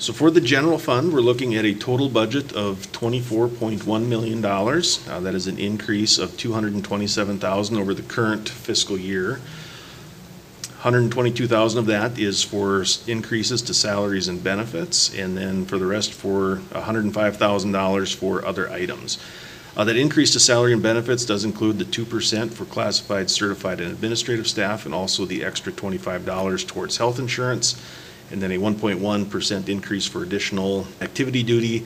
So for the general fund, we're looking at a total budget of $24.1 million. That is an increase of $227,000 over the current fiscal year. $122,000 of that is for increases to salaries and benefits, and then for the rest, for $105,000 for other items. That increase to salary and benefits does include the 2% for classified, certified, and administrative staff, and also the extra $25 towards health insurance, and then a 1.1% increase for additional activity duty